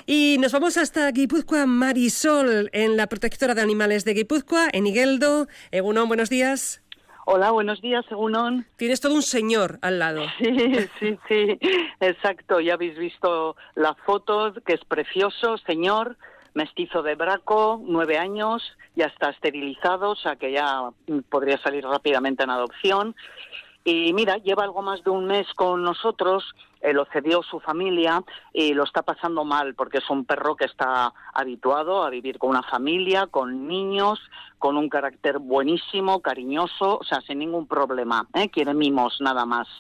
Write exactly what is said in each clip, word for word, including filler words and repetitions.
Y nos vamos hasta Guipúzcoa. Marisol, en la protectora de animales de Guipúzcoa, en Igueldo. Egunon, buenos días. Hola, buenos días, Egunon. Tienes todo un señor al lado. Sí, sí, sí, exacto. Ya habéis visto la foto, que es precioso, señor, mestizo de braco, nueve años, ya está esterilizado, o sea que ya podría salir rápidamente en adopción. Y mira, lleva algo más de un mes con nosotros, eh, lo cedió su familia y lo está pasando mal porque es un perro que está habituado a vivir con una familia, con niños, con un carácter buenísimo, cariñoso, o sea, sin ningún problema, ¿eh? Quiere mimos nada más.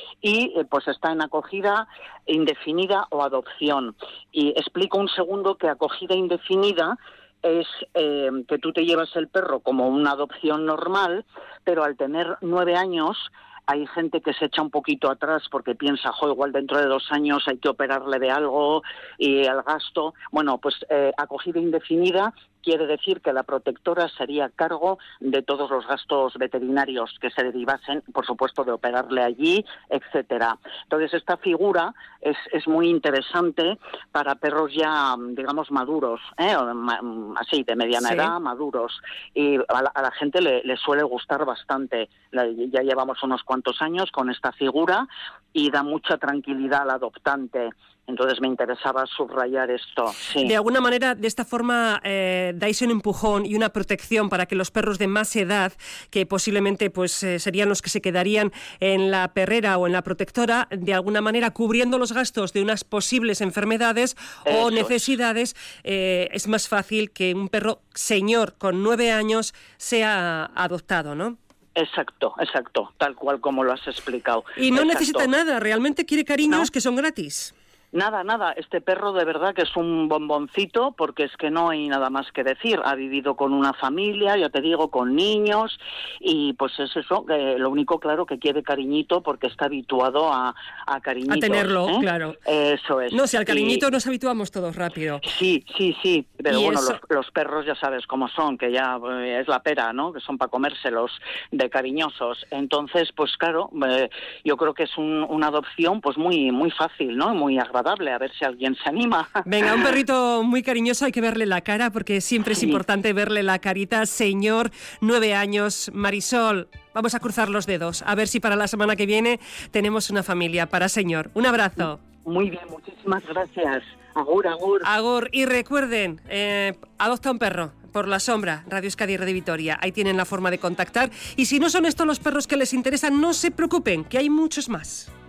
Y eh, pues está en acogida indefinida o adopción. Y explico un segundo que acogida indefinida es eh, que tú te llevas el perro como una adopción normal, pero al tener nueve años hay gente que se echa un poquito atrás porque piensa, jo, igual dentro de dos años hay que operarle de algo y el gasto. Bueno, pues eh, acogida indefinida quiere decir que la protectora sería a cargo de todos los gastos veterinarios que se derivasen, por supuesto, de operarle allí, etcétera. Entonces, esta figura es, es muy interesante para perros ya, digamos, maduros, ¿eh? Así, de mediana sí. edad, maduros. Y a la, a la gente le, le suele gustar bastante. Ya llevamos unos cuantos años con esta figura y da mucha tranquilidad al adoptante. Entonces me interesaba subrayar esto. Sí. De alguna manera, de esta forma, eh, dais un empujón y una protección para que los perros de más edad, que posiblemente pues eh, serían los que se quedarían en la perrera o en la protectora, de alguna manera cubriendo los gastos de unas posibles enfermedades Eso o necesidades, eh, es más fácil que un perro señor con nueve años sea adoptado, ¿no? Exacto, exacto, tal cual como lo has explicado. Y no exacto. necesita nada, realmente quiere cariños ¿No? que son gratis. Nada, nada, este perro de verdad que es un bomboncito porque es que no hay nada más que decir. Ha vivido con una familia, ya te digo, con niños y pues es eso, eh, lo único claro que quiere cariñito porque está habituado a, a cariñitos. A tenerlo, ¿eh? Claro. Eso es. No, si al cariñito y... nos habituamos todos rápido. Sí, sí, sí, pero bueno, eso... los, los perros ya sabes cómo son, que ya eh, es la pera, ¿no? Que son para comérselos de cariñosos. Entonces, pues claro, eh, yo creo que es un, una adopción pues muy, muy fácil, ¿no? Muy agradable. A ver si alguien se anima. Venga, un perrito muy cariñoso, hay que verle la cara porque siempre es sí. importante verle la carita. Señor, nueve años, Marisol, vamos a cruzar los dedos, a ver si para la semana que viene tenemos una familia para señor. Un abrazo. Muy bien, muchísimas gracias. Agur, agur. Agur. Y recuerden, eh, adopta un perro. Por la sombra, Radio Euskadi y Radio Vitoria. Ahí tienen la forma de contactar. Y si no son estos los perros que les interesan, no se preocupen, que hay muchos más.